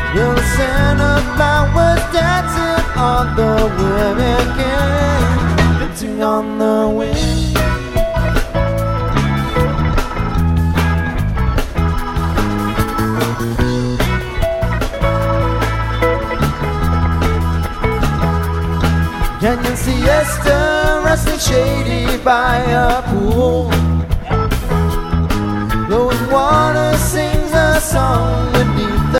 You're the Santa flowers dancing on the hurricane, dancing on the wind. Can you see Esther resting shady by a pool? Flowing water sings a song.